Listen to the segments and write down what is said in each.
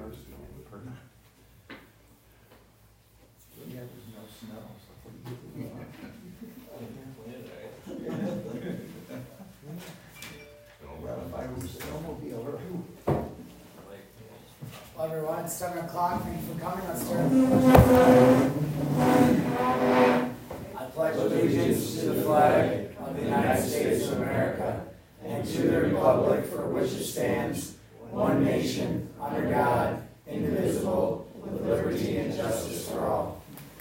just don't have a permit. Yeah, there's no snow, so what do you do? Well, if I was a snowmobile, Well, everyone, it's 7 o'clock. Thank you for coming. Let's start. I pledge allegiance to the flag of the United States of America and to the republic for which it stands, one nation, under God, indivisible, with liberty and justice for all.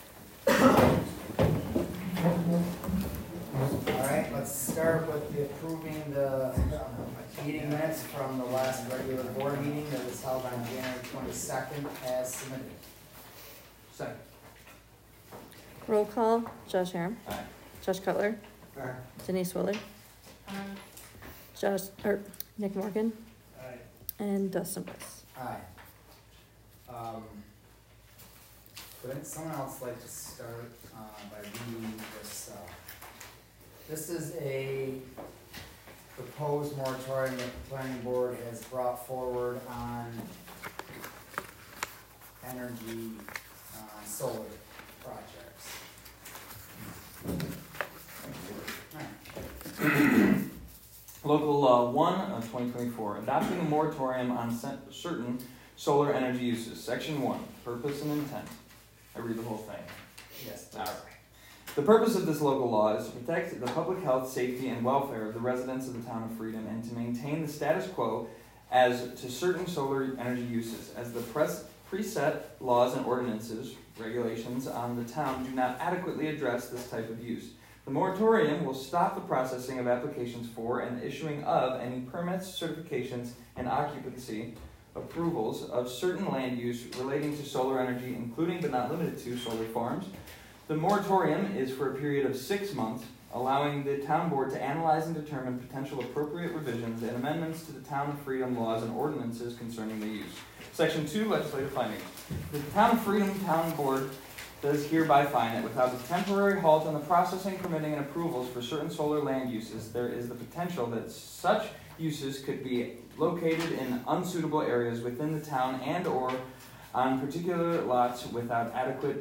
All right, let's start with approving the meeting minutes from the last regular board meeting that was held on January 22nd as submitted. Second. Roll call, Josh Aram. Aye. Josh Cutler. Aye. Denise Willard. Nick Morgan. Aye. And Dustin Bliss. Aye. Would someone else like to start by reading this? This is a proposed moratorium that the planning board has brought forward on energy solar projects. Local Law 1 of 2024, adopting a moratorium on certain solar energy uses. Section 1, purpose and intent. I read the whole thing. Yes. All right. The purpose of this local law is to protect the public health, safety, and welfare of the residents of the town of Freedom and to maintain the status quo as to certain solar energy uses, as the preset laws and ordinances, regulations on the town do not adequately address this type of use. The moratorium will stop the processing of applications for and issuing of any permits, certifications, and occupancy approvals of certain land use relating to solar energy, including but not limited to solar farms. The moratorium is for a period of 6 months, allowing the town board to analyze and determine potential appropriate revisions and amendments to the Town of Freedom laws and ordinances concerning the use. Section 2, legislative findings. The Town of Freedom Town Board does hereby find that without a temporary halt on the processing, permitting, and approvals for certain solar land uses, there is the potential that such uses could be located in unsuitable areas within the town and or on particular lots without adequate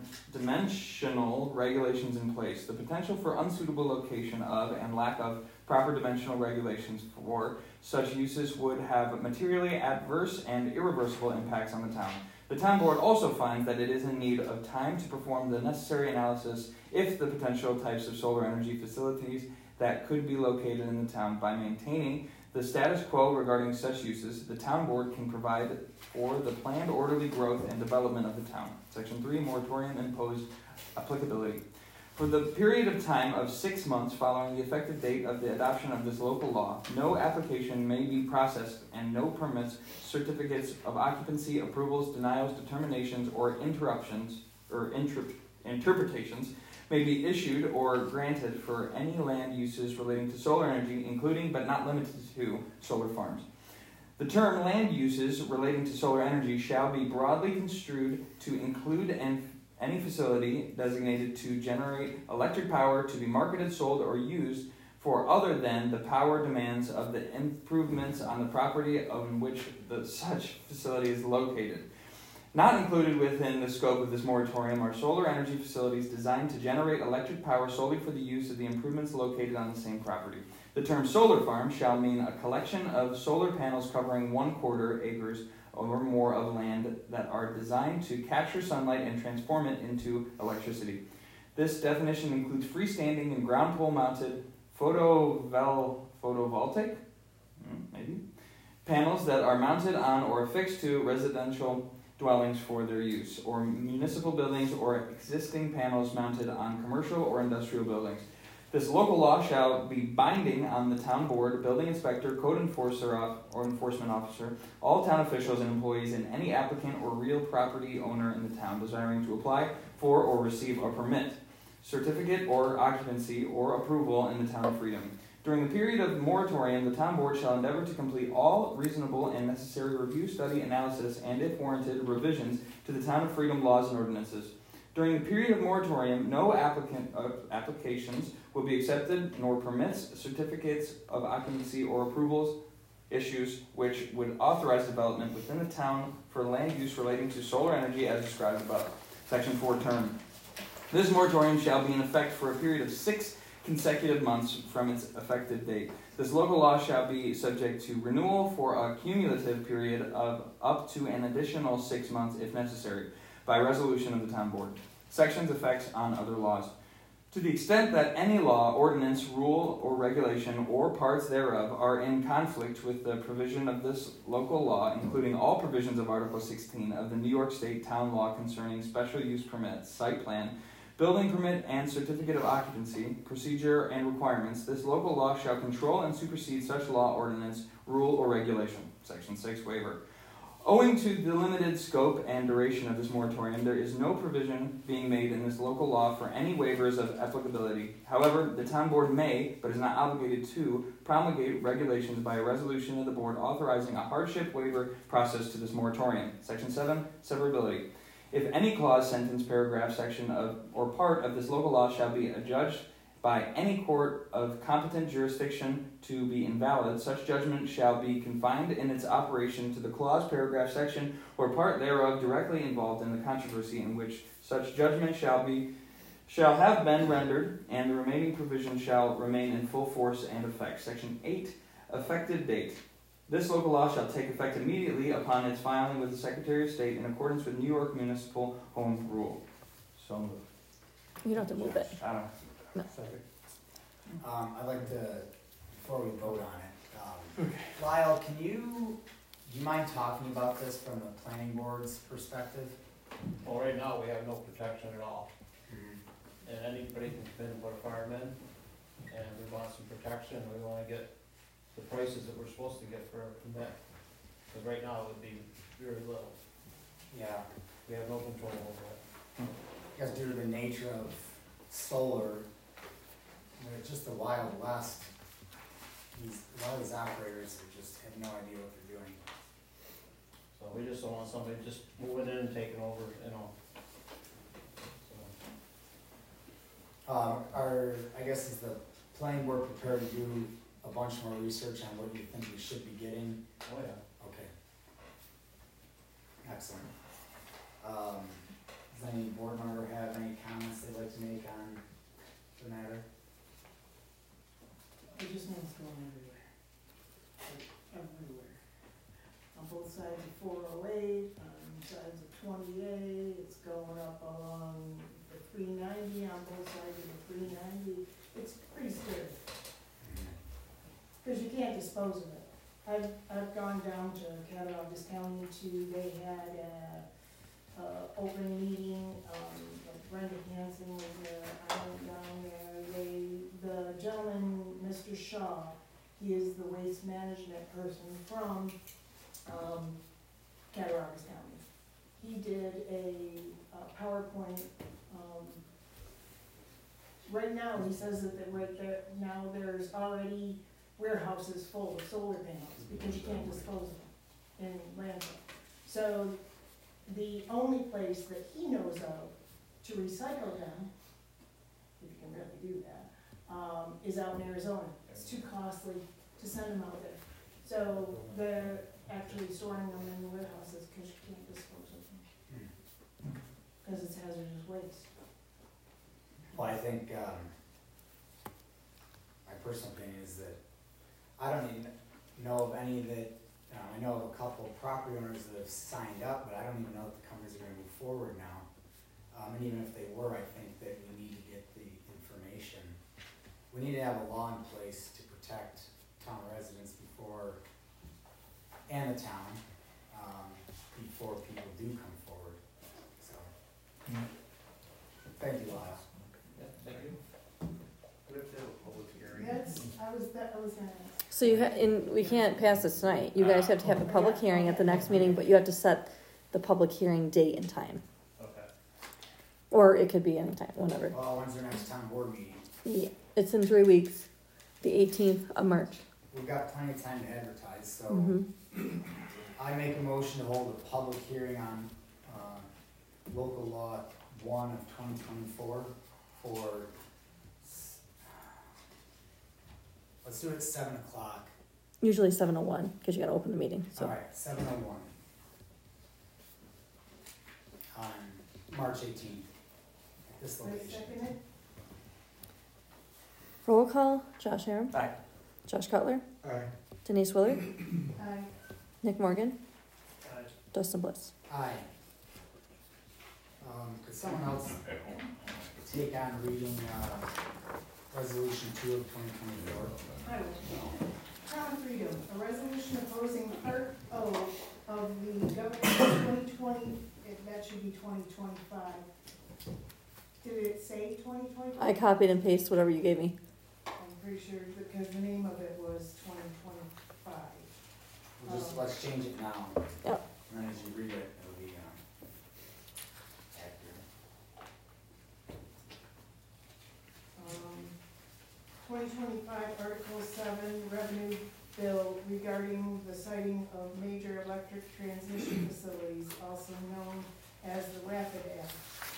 dimensional regulations in place. The potential for unsuitable location of and lack of proper dimensional regulations for such uses would have materially adverse and irreversible impacts on the town. The town board also finds that it is in need of time to perform the necessary analysis if the potential types of solar energy facilities that could be located in the town. By maintaining the status quo regarding such uses, the town board can provide for the planned orderly growth and development of the town. Section 3, moratorium imposed applicability. For the period of time of 6 months following the effective date of the adoption of this local law, no application may be processed and no permits, certificates of occupancy, approvals, denials, determinations, or interruptions or interpretations may be issued or granted for any land uses relating to solar energy, including but not limited to solar farms. The term land uses relating to solar energy shall be broadly construed to include any facility designated to generate electric power to be marketed, sold, or used for other than the power demands of the improvements on the property on which such facility is located. Not included within the scope of this moratorium are solar energy facilities designed to generate electric power solely for the use of the improvements located on the same property. The term solar farm shall mean a collection of solar panels covering 1/4 acres or more of land that are designed to capture sunlight and transform it into electricity. This definition includes freestanding and ground pole mounted photovoltaic panels that are mounted on or affixed to residential dwellings for their use, or municipal buildings or existing panels mounted on commercial or industrial buildings. This local law shall be binding on the town board, building inspector, code enforcer or enforcement officer, all town officials and employees, and any applicant or real property owner in the town desiring to apply for or receive a permit, certificate or occupancy or approval in the Town of Freedom. During the period of moratorium, the town board shall endeavor to complete all reasonable and necessary review, study, analysis, and if warranted, revisions to the Town of Freedom laws and ordinances. During the period of moratorium, no applications will be accepted, nor permits, certificates of occupancy, or approvals issues which would authorize development within the town for land use relating to solar energy as described above. Section 4 term. This moratorium shall be in effect for a period of 6 consecutive months from its effective date. This local law shall be subject to renewal for a cumulative period of up to an additional 6 months if necessary by resolution of the town board. Sections effects on other laws. To the extent that any law, ordinance, rule, or regulation, or parts thereof are in conflict with the provision of this local law, including all provisions of Article 16 of the New York State Town Law concerning special use permits, site plan, building permit, and certificate of occupancy, procedure, and requirements, this local law shall control and supersede such law, ordinance, rule, or regulation. Section 6 waiver. Owing to the limited scope and duration of this moratorium, there is no provision being made in this local law for any waivers of applicability. However, the town board may, but is not obligated to, promulgate regulations by a resolution of the board authorizing a hardship waiver process to this moratorium. Section 7, severability. If any clause, sentence, paragraph, section of, or part of this local law shall be adjudged by any court of competent jurisdiction to be invalid, such judgment shall be confined in its operation to the clause, paragraph, section, or part thereof directly involved in the controversy in which such judgment shall have been rendered, and the remaining provision shall remain in full force and effect. Section 8, effective date. This local law shall take effect immediately upon its filing with the Secretary of State in accordance with New York Municipal Home Rule. So moved. You don't have to move it. I don't. I'd like to, before we vote on it, Lyle, do you mind talking about this from the planning board's perspective? Well, right now, we have no protection at all, and anybody can come in and put a farm in, and we want some protection, we wanna get the prices that we're supposed to get for a permit. Cause right now, it would be very little, Yeah, we have no control over it. because due to the nature of solar, it's just the Wild West. A lot of these operators just have no idea what they're doing. So we just don't want somebody just moving in and taking over, you know. So, I guess is the planning board prepared to do a bunch more research on what you think we should be getting? oh yeah. Okay. Excellent. Does any board member have any comments they'd like to make on the matter? It just means going everywhere. Like, everywhere. On both sides of 408, on sides of 20A, it's going up along the 390, on both sides of the 390. It's pretty scary, because you can't dispose of it. I've gone down to Cattaraugus County they had a open meeting, like Brenda Hansen was there, I went down there. The gentleman, Mr. Shaw, he is the waste management person from, Cattaraugus County. He did a PowerPoint, right now, he says that right there, now there's already warehouses full of solar panels, because you can't dispose of them in landfill. So, the only place that he knows of to recycle them, if you can really do that, is out in Arizona. It's too costly to send them out there. So they're actually storing them in the warehouses because you can't dispose of them. Because it's hazardous waste. Well, I think, my personal opinion is that I don't even know of any that, I know of a couple of property owners that have signed up, but I don't even know if the companies are gonna move forward now. And even if they were, I think that we need to get the information. We need to have a law in place to protect town residents before, and the town, before people do come forward, so. Thank you, Lyle. Yeah, thank you. We have to have a public hearing. I was gonna ask. So we can't pass this tonight. You guys have to have a public hearing at the next meeting, but you have to set the public hearing date and time. Okay. Or it could be any time, whenever. Well, when's our next town board meeting? Yeah, it's in 3 weeks, the 18th of March. We've got plenty of time to advertise, so Mm-hmm. I make a motion to hold a public hearing on, local law 1 of 2024 for, let's do it at 7 o'clock Usually 7:01, because you gotta open the meeting, so. Alright, 7:01. On March 18th, at this I location. second it. Roll call, Josh Aram. Aye. Josh Cutler. Aye. Denise Willard. Aye. Nick Morgan. Aye. Dustin Bliss. Aye. Could someone else take on reading, resolution 2 of 2024? I will. Town of Freedom, a resolution opposing Part O of the governor's 2020, that should be 2025. Did it say 2025? I copied and pasted whatever you gave me. I'm pretty sure, because the name of it was 2025. We'll just, let's change it now. Yep. And then as you read it, it'll be, accurate. 2025 Article 7 Revenue Bill regarding the siting of major electric transmission facilities, also known as the Rapid Act.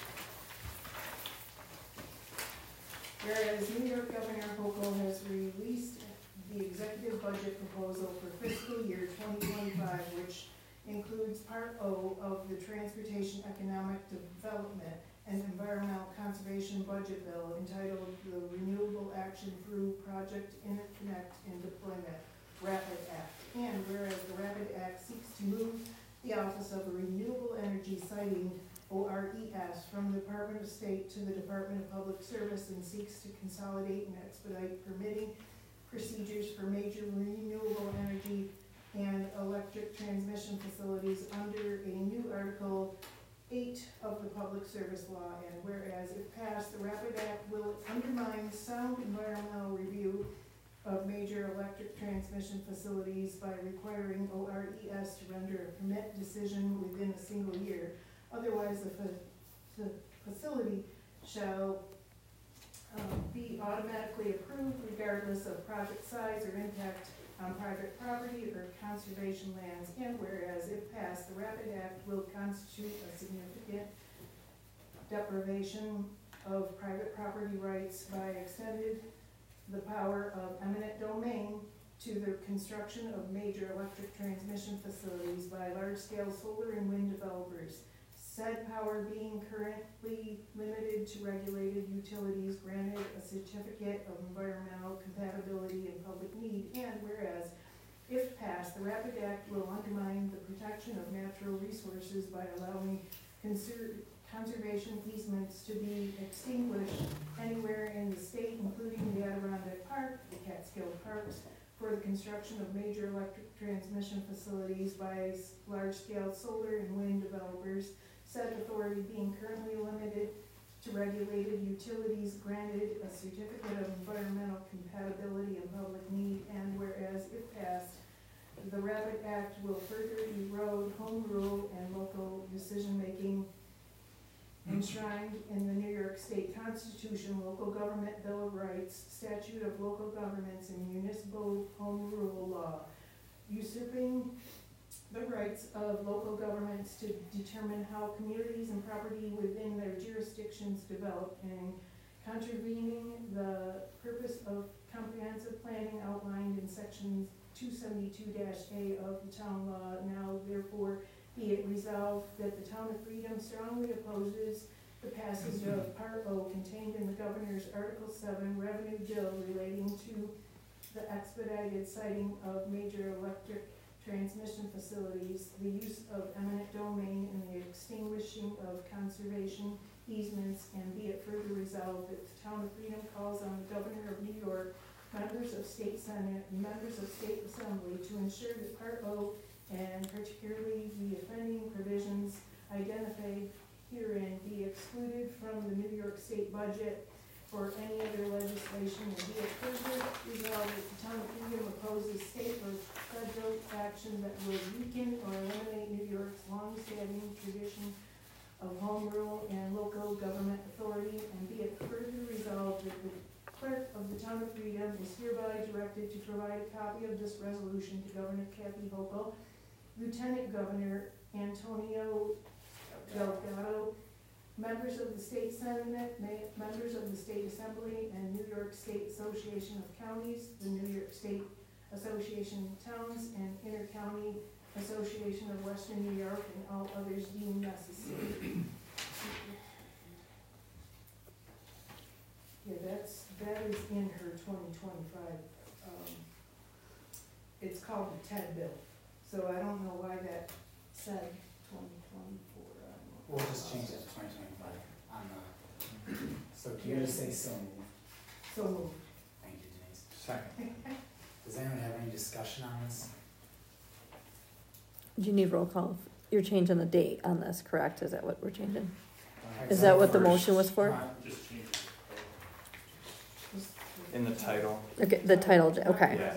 Whereas New York Governor Hochul has released the executive budget proposal for fiscal year 2025, which includes Part O of the Transportation Economic Development and Environmental Conservation Budget Bill entitled the Renewable Action Through Project Interconnect and Deployment Rapid Act. And whereas the Rapid Act seeks to move the Office of Renewable Energy Siting, ORES, from the Department of State to the Department of Public Service and seeks to consolidate and expedite permitting procedures for major renewable energy and electric transmission facilities under a new Article 8 of the Public Service Law, and whereas if passed, the Rapid Act will undermine sound environmental review of major electric transmission facilities by requiring ORES to render a permit decision within a single year. Otherwise, the facility shall be automatically approved regardless of project size or impact on private property or conservation lands, and whereas if passed, the Rapid Act will constitute a significant deprivation of private property rights by extending the power of eminent domain to the construction of major electric transmission facilities by large-scale solar and wind developers. Said power being currently limited to regulated utilities granted a certificate of environmental compatibility and public need, and whereas, if passed, the Rapid Act will undermine the protection of natural resources by allowing conservation easements to be extinguished anywhere in the state, including the Adirondack Park, the Catskill Parks, for the construction of major electric transmission facilities by large-scale solar and wind developers. Said authority being currently limited to regulated utilities granted a certificate of environmental compatibility and public need, and whereas if passed, the Rapid Act will further erode home rule and local decision-making enshrined in the New York State Constitution, Local Government Bill of Rights, Statute of Local Governments, and Municipal Home Rule Law, usurping the rights of local governments to determine how communities and property within their jurisdictions develop, and contravening the purpose of comprehensive planning outlined in section 272-A of the town law. Now therefore be it resolved that the town of Freedom strongly opposes the passage of Part O contained in the governor's Article 7 revenue bill relating to the expedited siting of major electric transmission facilities, the use of eminent domain, and the extinguishing of conservation easements, and be it further resolved that the town of Freedom calls on the governor of New York, members of state senate, and members of state assembly to ensure that Part O, and particularly the offending provisions identified herein, be excluded from the New York State budget or any other legislation, and be it further resolved that the town of Freedom opposes state or federal action that would weaken or eliminate New York's long-standing tradition of home rule and local government authority, and be it further resolved that the clerk of the town of Freedom is hereby directed to provide a copy of this resolution to Governor Kathy Hochul, Lieutenant Governor Antonio Delgado, members of the state senate, members of the state assembly, and New York State Association of Counties, the New York State Association of Towns and Intercounty Association of Western New York and all others deemed necessary. Yeah, that is in her 2025, it's called the TED bill, so I don't know why that said 2024. We'll just change it to 2025 on the, so can you just say so moved? So moved. Thank you, Denise. Second. Does anyone have any discussion on this? Do you need roll call? You're changing the date on this, correct? Is that what we're changing? Is Except that what the for- motion was for? Just change it. In the title. Okay, the title, okay. Yeah.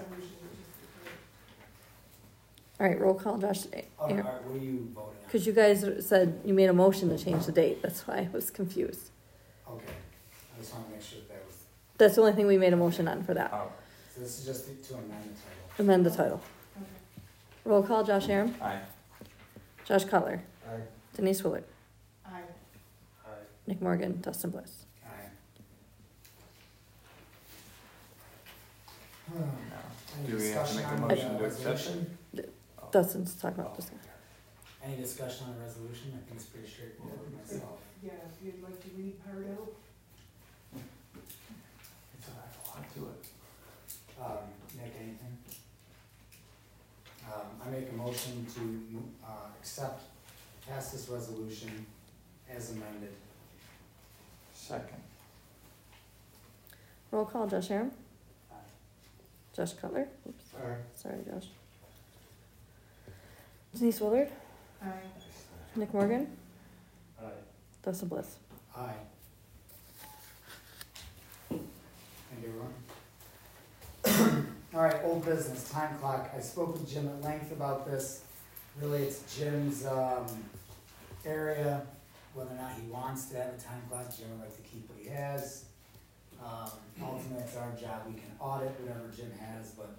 All right, roll call, Josh. Oh, all right, what are you voting on? Because you guys said you made a motion to change the date. That's why I was confused. Okay, I just want to make sure that was, That's the only thing we made a motion on for that. Oh, so this is just to amend the title. Amend the title. Okay. Roll call, Josh Aram, aye. Josh Cutler, Aye. Denise Willard, Aye. Nick Morgan, Dustin Bliss. Aye. No. Any Do we have to discussion make a on the motion to accept it? resolution? Dustin's talking about this. Any discussion on the resolution? I think it's pretty straightforward myself. Yeah, if you'd like to read part out. It's a lot to it. Nick, anything? I make a motion to, pass this resolution as amended. Second. Roll call, Josh Aram, Aye. Josh Cutler. Oops, Aye. sorry, Josh. Denise Willard, Aye. Nick Morgan, Aye. Dustin Bliss. Aye. Thank you, everyone. All right, old business, time clock. I spoke with Jim at length about this. Really, it's Jim's, area, whether or not he wants to have a time clock. Jim would like to keep what he has. Ultimately, it's our job. We can audit whatever Jim has, but,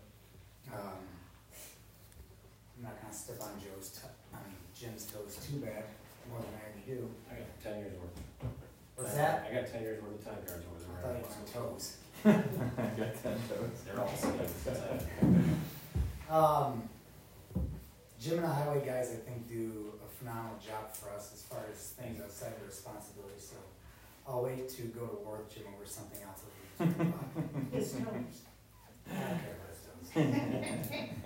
I'm not gonna step on Jim's toes too bad, more than I already do. I got 10 years worth. What's that? I got 10 years worth of time cards over I there. thought it was on toes. I got 10 toes. They're all the same. Jim and the highway guys, I think, do a phenomenal job for us as far as things outside their responsibility, so I'll wait to go to war with Jim over something else. His toes. I don't care about his toes.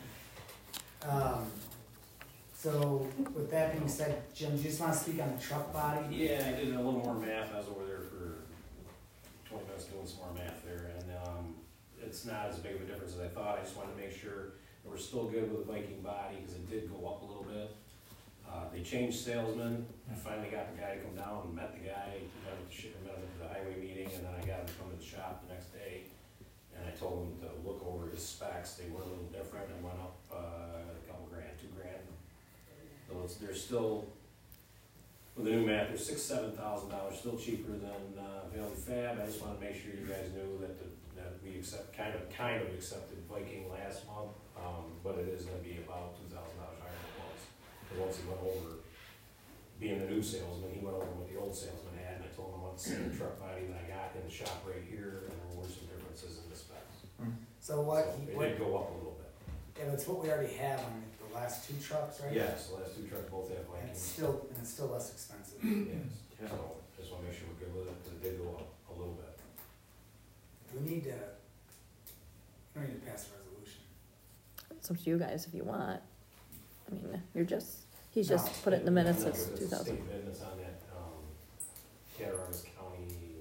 So with that being said, Jim, do you just wanna speak on the truck body? Yeah, I did a little more math. I was over there for 20 minutes doing some more math there, and it's not as big of a difference as I thought. I just wanted to make sure that we're still good with the Viking body, because it did go up a little bit. They changed salesmen. I finally got the guy to come down and met the guy, met him at the highway meeting, and then I got him to come to the shop the next day. And I told him to look over his specs. They were a little different and went up a couple grand, $2,000. So they're still, with the new math, they're $6,000 to $7,000, still cheaper than Valley Fab. I just wanted to make sure you guys knew that that we kind of accepted Viking last month, but it is going to be about $2,000 higher than it was. And once he went over, being the new salesman, he went over what the old salesman had, and I told him I want the same truck body that I got in the shop right here, and there were some differences in the specs. So what, So it did go up a little bit. yeah, that's what we already have on the last two trucks, right? Yes, the last two trucks both have And it's Vikings. still less expensive. Yes, so just wanna make sure we're good with it, because it did go up a little bit. We need to pass a resolution. It's up to you guys if you want. I mean, he's No, just put it in the minutes as It's 2,000. state business on that, Cattaraugus County,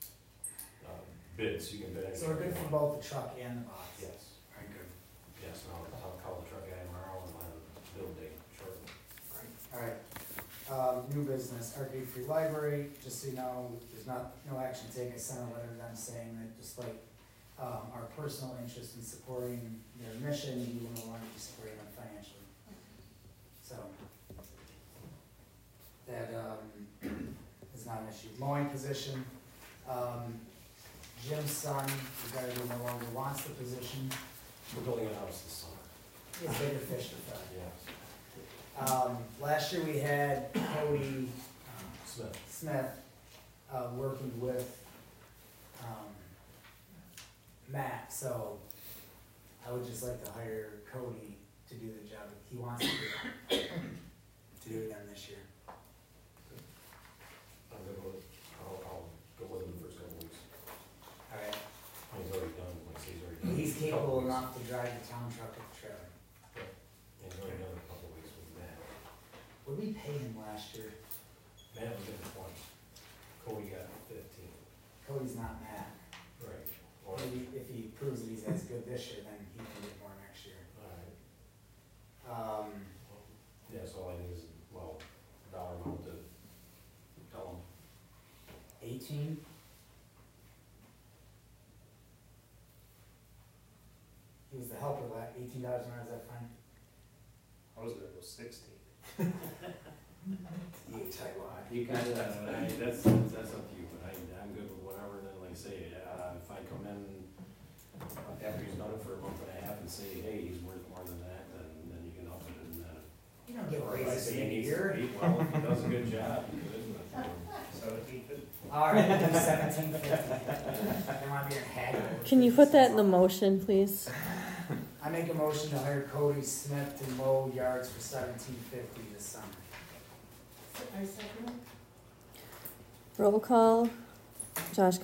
bids, you can bid. So we're good for both the truck and the box? Yes, All right, good. yes, and I'll call the truck guy tomorrow and let him build date shortly. All right, new business, Arcade Free Library, just so you know, there's no action taken. I sent a letter to them saying that just like, our personal interest in supporting their mission, we will no longer be supporting them financially. So, that, is not an issue. Mowing position, Jim's son, the guy who no longer wants the position, We're building a house this summer. he has bigger fish to fry. Yes. Last year we had Cody Smith. Smith working with Matt, so I would just like to hire Cody to do the job. He wants to do it. To do it again this year. I'm good with it. I'll go with him the first couple weeks. Alright. He's already done, like, he's already done. He's capable Couple weeks. enough to drive the town truck with the trailer. He's already done a couple weeks with Matt. What did we pay him last year? Matt was in 20. Cody got 15. Cody's not Matt. Right. Or, Maybe if he proves that he's as good this year, then he can get more next year. alright. Yeah, so all I need is, well, dollar amount to tell him. 18? He was the helper, like $18 an hour, is that fine? I was gonna go 16. DHIY. You kind of, that's up to you, but I'm good with whatever, and then like I say, if I come in after he's done it for a month and a half and say, hey, he's worth more than that, then you can up it, and You don't get or if I raises say in a he needs year. 8, well, if he does a good job, he could, but, 1750. Alright, we'll do 1750. They want to be a haggle. Can you put that in the motion, please? I make a motion to hire Cody Smith to mow yards for $17.50 this summer. I second it. Roll call. Josh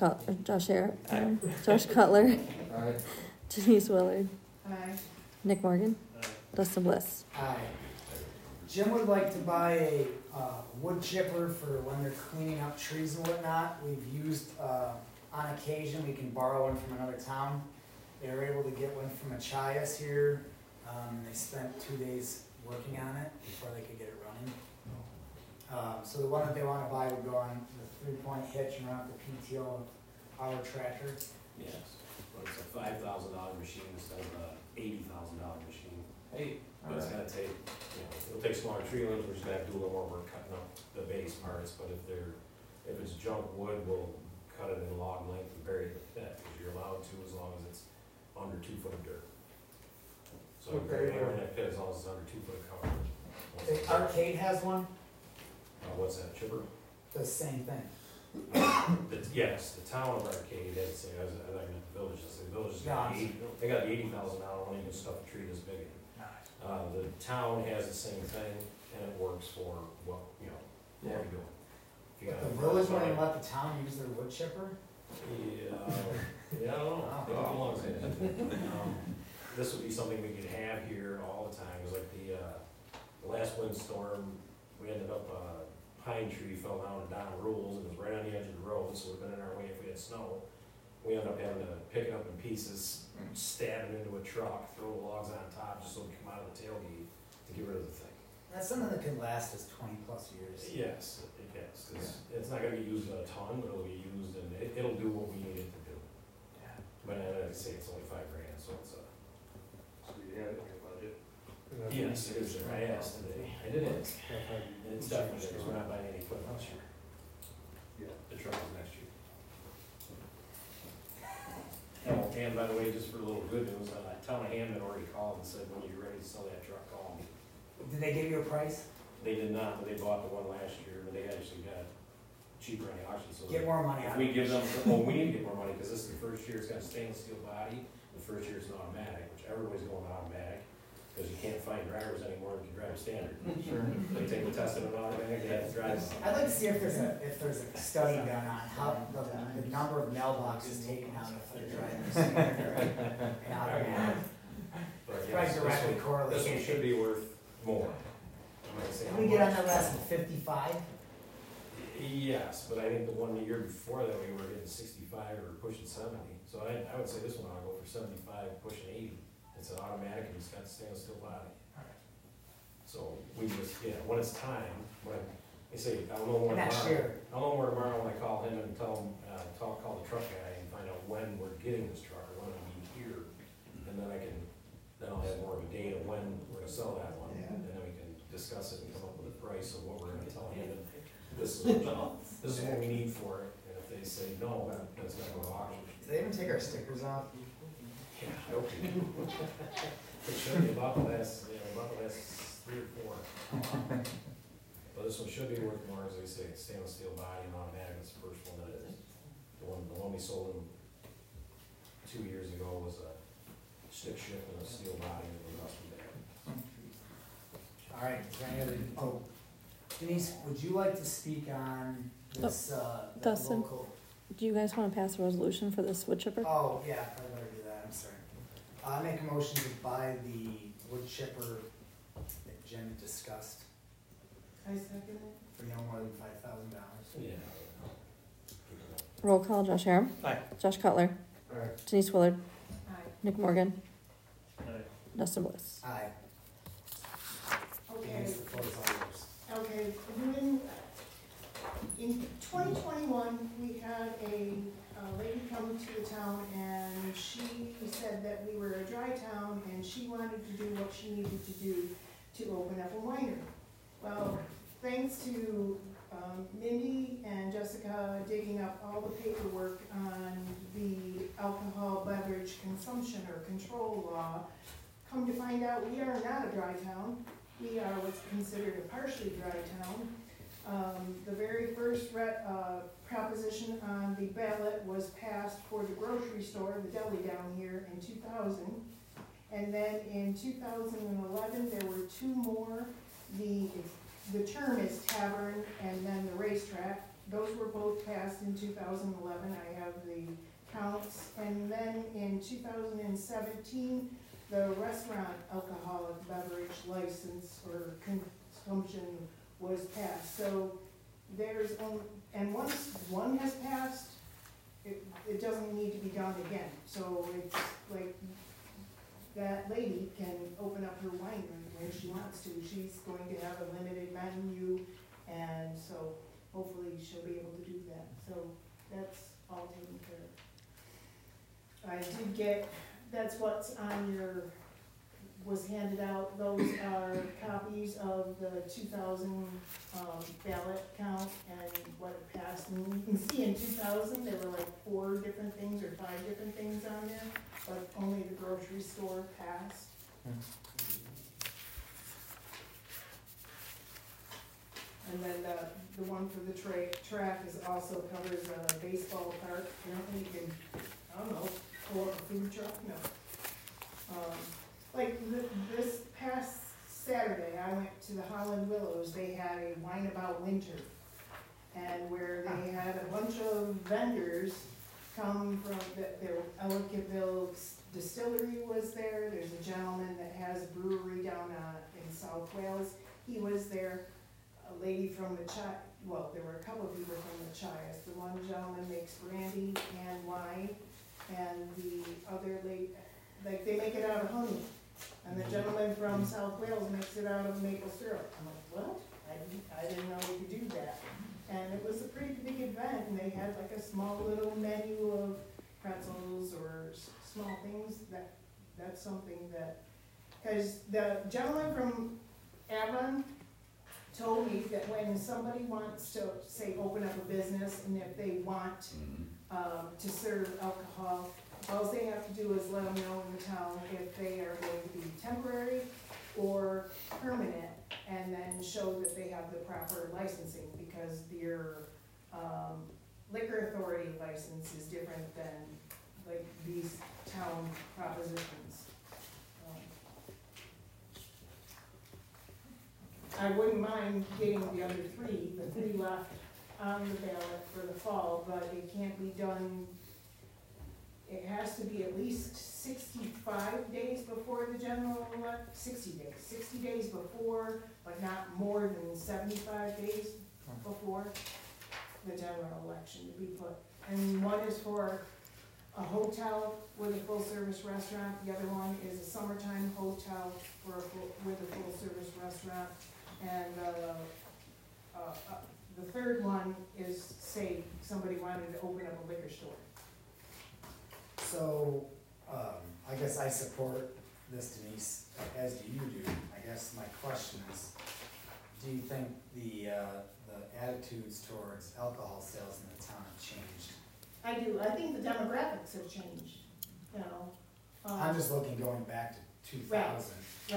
Cutler, Alright. Denise Willard, Aye. Nick Morgan, Dustin Bliss. Aye. Jim would like to buy a wood chipper for when they're cleaning up trees and whatnot. We've used, on occasion, we can borrow one from another town. They were able to get one from Machias here. They spent 2 days working on it before they could get it running. So the one that they want to buy would go on the 3-point hitch and run up the PTO power tractor. yes, but it's a $5,000 machine instead of a $80,000 machine. Hey, But it's gonna take, it'll take smaller tree limbs, we're just gonna have to do a little more work cutting up the base parts, but if it's junk wood, we'll cut it in log length and bury it in the pit, because you're allowed to as long as it's under 2 foot of dirt. So you bury it in that pit as long as it's under 2 foot of cover. The Arcade has one, What's that, chipper? the same thing. Yes, the town of Arcade, that's, as I meant the villages, the villages Yeah. got they got the $80,000 one, you can stuff a tree this big in. The town has the same thing, and it works for what you're doing. If you But got the a- village won't let the town use their wood chipper? Yeah, I don't know. It belongs in it. This would be something we could have here all the time, because like the last windstorm, we ended up, pine tree fell down in Don Rules, and it was right on the edge of the road, so it would've been in our way if we had snow. We ended up having to pick it up in pieces, stab it into a truck, throw the logs on top, just so it would come out of the tailgate to get rid of the thing. That's something that could last us 20+ years. Yes, it is, because it's not gonna get used a ton, but it'll be used, and it'll do what we need it to do. But like I say, it's only $5 grand, so it's a. So you had it in your budget? Yes, it is there. I asked today. I did ask. It's definitely there, 'cause we're not buying any equipment this year. Yeah. The truck is next year. Oh, and by the way, just for a little good news, Town of Hammond already called and said, when you're ready to sell that truck, call me. Did they give you a price? They did not, but they bought the one last year, but they actually got cheaper on the auction, so. Get more money If out of we it. give them, well, we need to get more money, because this is the first year, it's got a stainless steel body, the first year it's an automatic, which everybody's going automatic, because you can't find drivers anymore that can drive standard. Sure. They take the test of an automatic, they have to drive. I'd like to see if there's a study done on how the number of mailboxes taken out of the drivers. And automatic. But Probably yes, directly this one correlated. should be worth more. I'm gonna say Did how we get on much. the last 55? Yes, but I think the one the year before that, we were getting 65 or pushing 70, so I would say this one ought to go for 75, pushing 80. It's an automatic and it's got stainless steel body. So we just, when it's time, when I say, I'll know more Next tomorrow. year. I'll know more tomorrow when I call him and tell him, call the truck guy and find out when we're getting this truck or when it'll be here. And then then I'll have more of a date of when we're gonna sell that one. And then we can discuss it and come up with a price of what we're gonna tell him. And this is what we need for it. And if they say no, then it's gonna go to auction. Did they even take our stickers off? Yeah, I hope they do. It should be about the last 3 or 4. But this one should be worth more, as they say, it's stainless steel body and automatic, it's the first one that is. The one we sold them 2 years ago was a stick shift and a steel body and the rest of that. All right, is there any other, oh, Denise, would you like to speak on this, the Dustin. local? Do you guys want to pass a resolution for this wood chipper? Oh, yeah, I better do that, I'm sorry. I make a motion to buy the wood chipper that Jen discussed I second it. for no more than $5,000. Yeah. Roll call, Josh Harem. Aye. Josh Cutler. Denise Willard. Aye. Nick Morgan. Aye. Dustin Bliss. Aye. Okay. Denise, the floor is all yours. Okay, in 2021, we had a lady come to the town and she said that we were a dry town and she wanted to do what she needed to do to open up a winery. Well, thanks to Mindy and Jessica digging up all the paperwork on the alcohol beverage consumption or control law, come to find out we are not a dry town. We are what's considered a partially dry town. The very first proposition on the ballot was passed for the grocery store, the deli down here, in 2000. And then in 2011, there were two more. The term is tavern and then the racetrack. Those were both passed in 2011. I have the counts. And then in 2017, the restaurant alcoholic beverage license or consumption was passed. So there's only, and once one has passed, it doesn't need to be done again. So it's like that lady can open up her winery when she wants to. She's going to have a limited menu, and so hopefully she'll be able to do that. So that's all taken care of. I did get, that's what's on your, was handed out. Those are copies of the 2000 ballot count and what it passed. And you can see in 2000 there were like 4 different things or 5 different things on there, but only the grocery store passed. And then the one for the track is also covers a baseball park. Apparently you can, I don't know, pull up a food truck, no. Like this past Saturday, I went to the Holland Willows. They had a wine about winter, and where they had a bunch of vendors come from their Ellicottville distillery was there. There's a gentleman that has a brewery down in South Wales. He was there. A lady from the well, there were a couple of people from the Chias. The one gentleman makes brandy and wine, and the other lady, like they make it out of honey. And the gentleman from South Wales makes it out of maple syrup. I'm like, what? I didn't know we could do that. And it was a pretty big event, and they had like a small little menu of pretzels or small things. That's something that, because the gentleman from Avon told me that when somebody wants to, say, open up a business, and if they want to serve alcohol, all they have to do is let them know in the town if they are going to be temporary or permanent, and then show that they have the proper licensing, because your liquor authority license is different than like these town propositions. I wouldn't mind getting the other 3, the 3 left on the ballot for the fall, but it can't be done. It has to be at least 65 days before the general election, 60 days before, but not more than 75 days before the general election to be put. And one is for a hotel with a full-service restaurant. The other one is a summertime hotel with a full-service restaurant. And the third one is, say, somebody wanted to open up a liquor store. So, I guess I support this, Denise, as do you do. I guess my question is, do you think the attitudes towards alcohol sales in the town have changed? I do. I think the demographics have changed, you know. I'm just looking going back to 2000. Right.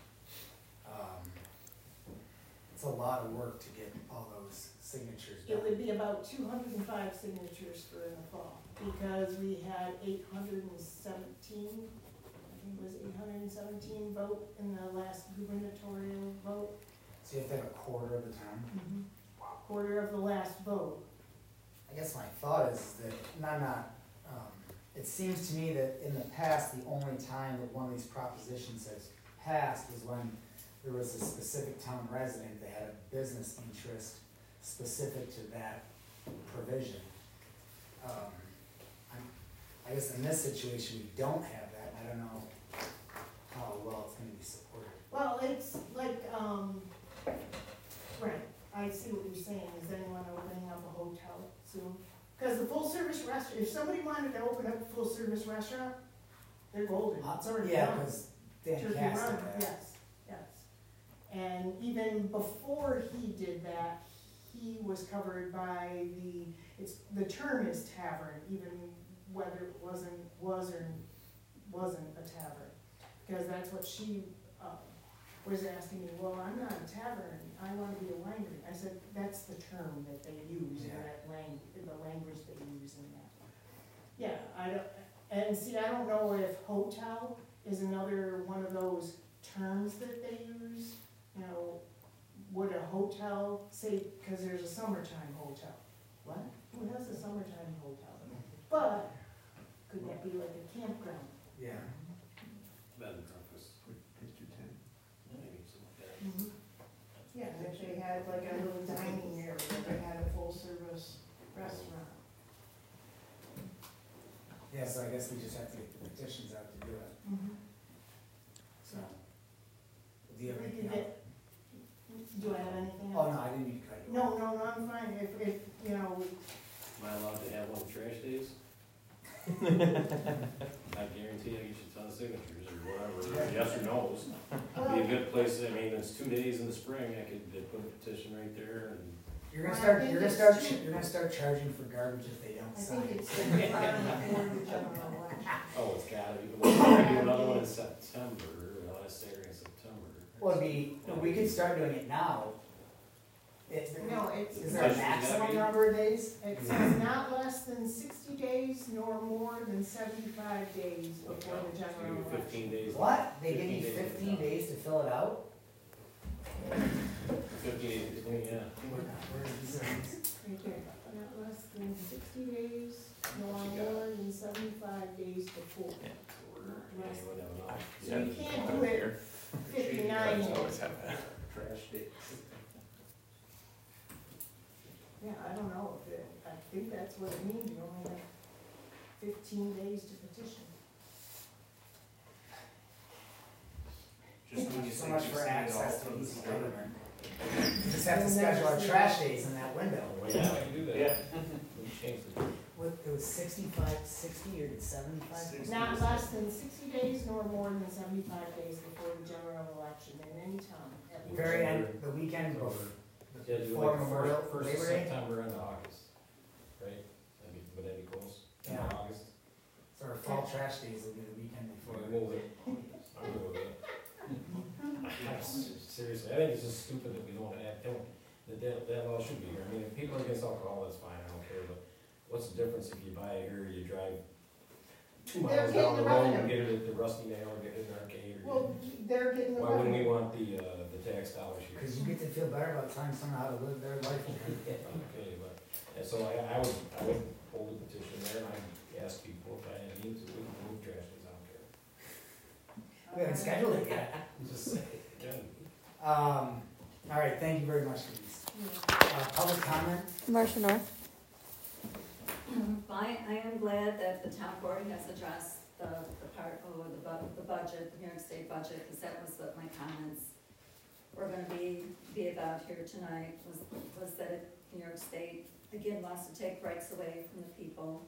It's a lot of work to get all those signatures done. It would be about 205 signatures for in the fall, because we had 817, I think it was 817 vote in the last gubernatorial vote. So you have to have a quarter of the town? Quarter of the last vote. I guess my thought is that, and I'm not, it seems to me that in the past, the only time that one of these propositions has passed was when there was a specific town resident that had a business interest specific to that provision. I guess in this situation, we don't have that, I don't know how well it's gonna be supported. Well, it's like, right, I see what you're saying, is anyone opening up a hotel soon? Because the full-service restaurant, if somebody wanted to open up a full-service restaurant, they're golden, it's already Yeah, done. because Dan Turkey Cass Run, did that. yes, yes. And even before he did that, he was covered by the term is tavern, even whether it was or wasn't a tavern. Because that's what she, was asking me, well, I'm not a tavern, I wanna be a winery. I said, that's the term that they use in that the language they use in that. Yeah, I don't, and see, I don't know if hotel is another one of those terms that they use. You know, would a hotel say, cause there's a summertime hotel. What? Who has a summertime hotel? But, could that be like a campground? Yeah. Bed and breakfast, maybe something like that. Yeah, and if they had like a little dining area, they had a full-service restaurant. Yeah, so I guess we just have to get the petitions out to do it, so. Do you have We anything could else? Do I have anything Oh, else? no, I didn't mean to cut you No, off. no, no, I'm fine, if, you know, Am I allowed to have one of the trash days? I guarantee I get you a ton of signatures or whatever, yes or no's. Be a good place, I mean, it's 2 days in the spring, I could put a petition right there and. You're gonna Well, I start, think you're gonna it's start, true. you're gonna start charging for garbage if they don't I sign. think it's before the general election. Oh, it's gotta be, we're gonna do another one in September, last Saturday in September. Well, we could start doing it now. No, it's, Is there a maximum number of days? it says not less than 60 days nor more than 75 days before the So you general give election. 15 days. What? They give you 15 days. 15 days to fill it out? 15 days between, yeah. Where is this? Right there, not less than 60 days nor more than 75 days before. Yeah, you wouldn't have enough. So you can't do it 59 days. Trash day. Yeah, I don't know if it, I think that's what it means, you only have 15 days to petition. Just when Thank you you so think much you've for seen it all access to from the easy start. government. You just have to schedule our trash days in that window. Well, yeah, we can do that. Yeah. We can change the. What, it was 65, 60 or 75? 60. Not less than 60 days nor more than 75 days before the general election at any time. At which- Very end, the weekend before. Yeah, do Before like Memorial, first of Labor Day? September and August, right? Would that be close? In Yeah. August? So our fall trash days will be the weekend before. We'll move it. I'm good with it. Seriously, I think it's just stupid that we don't add, that law should be here. I mean, if people are against alcohol, that's fine, I don't care, but what's the difference if you buy it here, you drive 2 They're miles getting down the the road revenue. and get it at the Rusty Nail or get it in the arcade or. Well, they're getting the Why wouldn't we revenue. want the tax dollars here? Because you get to feel better about telling someone how to live their life. Okay, but, and so I would hold a petition there and I'd ask people if I need to, we can move trash cans, I don't care. We haven't scheduled it yet. Just say, again. All right, thank you very much, Denise. Yeah. Public comment? Marcia North. I am glad that the town board has addressed the part, the budget, the New York State budget, because that was what my comments were gonna be about here tonight, was that New York State, again, wants to take rights away from the people.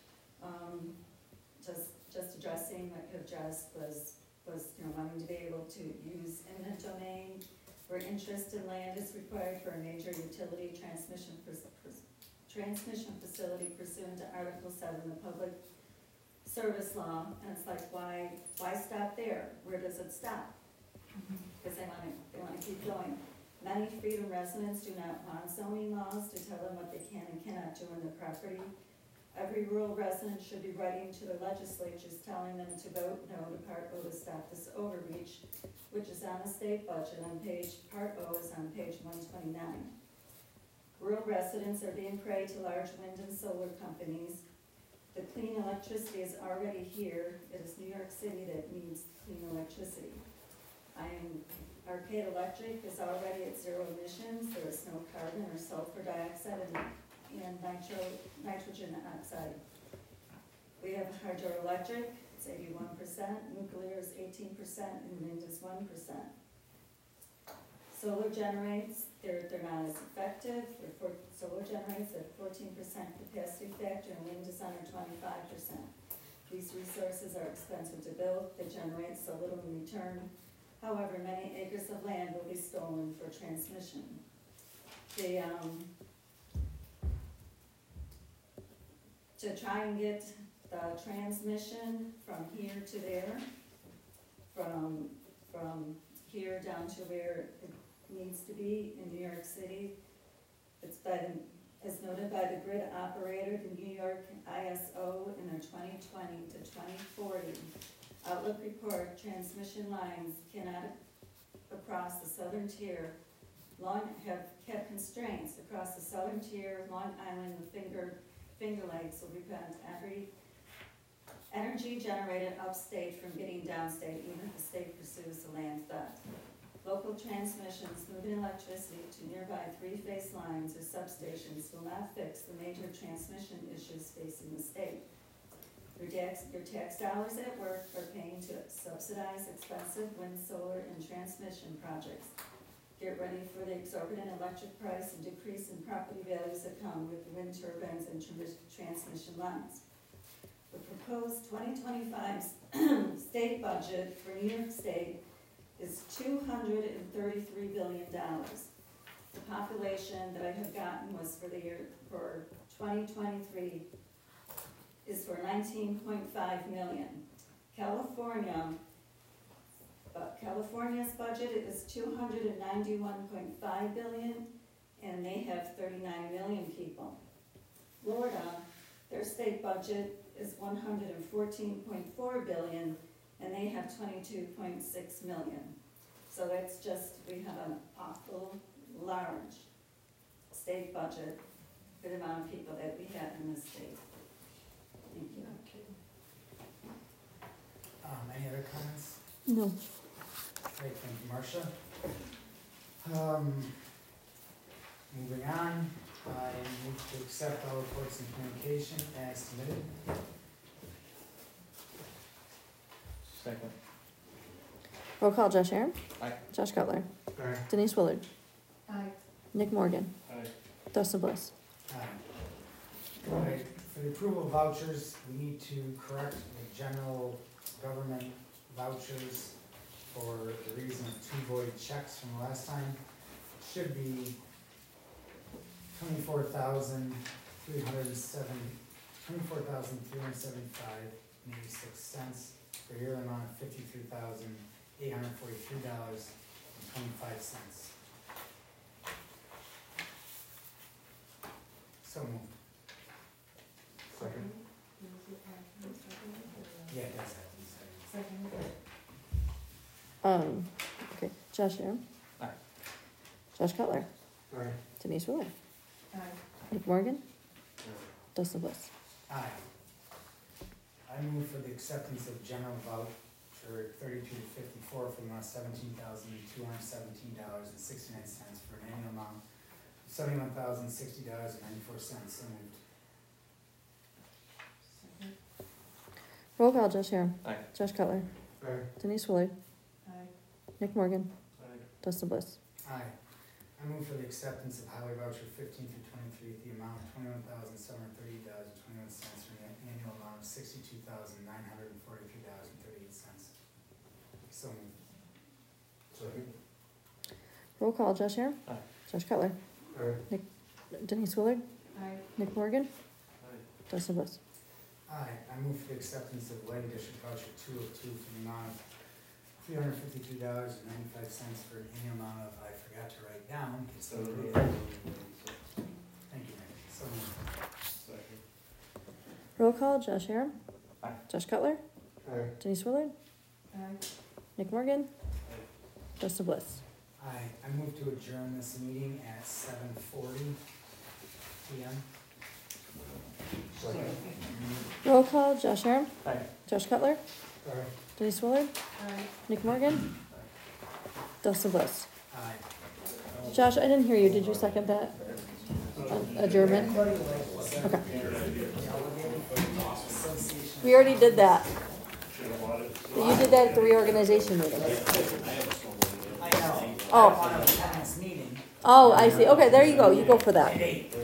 Just addressing what you addressed was, wanting to be able to use eminent domain where interest in land is required for a major utility transmission facility pursuant to Article 7 of the Public Service Law, and it's like, why stop there? Where does it stop? Because they wanna keep going. Many Freedom residents do not want zoning laws to tell them what they can and cannot do on their property. Every rural resident should be writing to their legislatures telling them to vote no to Part O to stop this overreach, which is on the state budget on Part O is on page 129. Rural residents are being prey to large wind and solar companies. The clean electricity is already here. It is New York City that needs clean electricity. Arcade Electric is already at zero emissions. There is no carbon or sulfur dioxide and nitrogen oxide. We have hydroelectric, it's 81%, nuclear is 18%, and wind is 1%. Solar generates, they're not as effective. Solar generates at 14% capacity factor, and wind is under 25%. These resources are expensive to build. They generate so little in return. However, many acres of land will be stolen for transmission. To try and get the transmission from here to there, from here down to where it needs to be in New York City, it's been, as noted by the grid operator, the New York ISO in their 2020 to 2040 Outlook report, transmission lines cannot across the southern tier have kept constraints across the southern tier, Long Island, the Finger Lakes will prevent every energy generated upstate from getting downstate, even if the state pursues the land theft. Local transmissions moving electricity to nearby three-phase lines or substations will not fix the major transmission issues facing the state. Your tax dollars at work are paying to subsidize expensive wind, solar, and transmission projects. Get ready for the exorbitant electric price and decrease in property values that come with wind turbines and transmission lines. The proposed 2025 state budget for New York State is $233 billion. The population that I have gotten was for 2023 is for 19.5 million. California's budget is $291.5 billion, and they have 39 million people. Florida, their state budget is $114.4 billion, and they have 22.6 million. So that's just, we have an awful large state budget for the amount of people that we have in this state. Thank you. Any other comments? No. Great, thank you, Marcia. Moving on, I move to accept all reports and communication as submitted. Second. Roll call, Josh Aaron. Aye. Josh Cutler. Aye. Denise Willard. Aye. Nick Morgan. Aye. Dustin Bliss. Aye. All right, for the approval of vouchers, we need to correct the general government vouchers for the reason of 2 void checks from last time. It should be $24,375.86 for yearly amount of $53,843.25. So moved. Second. Yeah, it does have Okay, Josh Aaron. Aye. Josh Cutler. these. Aye. Denise Willard. Aye. Nick Morgan. Dustin Bliss. Aye. I move for the acceptance of general voucher 3254 for the amount of $17,217.69 for an annual amount of $71,060.94. So moved. Roll call, Josh Aaron. Aye. Josh Cutler. Aye. Denise Willard. Aye. Nick Morgan. Aye. Dustin Bliss. Aye. I move for the acceptance of highway voucher 15 through 23 at the amount of $21,730.21 for an annual amount of $62,943.38. So moved. Second. Roll call, Josh Aaron. Aye. Josh Cutler. Aye. Denise Willard. Aye. Nick Morgan. Aye. Dustin Bliss. Aye. I move for the acceptance of lighting district voucher 202 for the amount of $352.95 for an annual amount of, I forgot to write down. Thank you, Nick. So moved. Second. Roll call, Josh Aram. Aye. Josh Cutler. Aye. Denise Willard. Nick Morgan. Justin Bliss. Aye, I move to adjourn this meeting at 7:40 PM. Roll call, Josh Aram. Aye. Josh Cutler. Aye. Denise Willard. Nick Morgan. Justin Bliss. Aye. Josh, I didn't hear you. Did you second that? Adjournment? Okay. We already did that. You did that at the reorganization meeting. I know. Oh. On a past meeting Oh, I see. Okay, there you go. You go for that. at 8.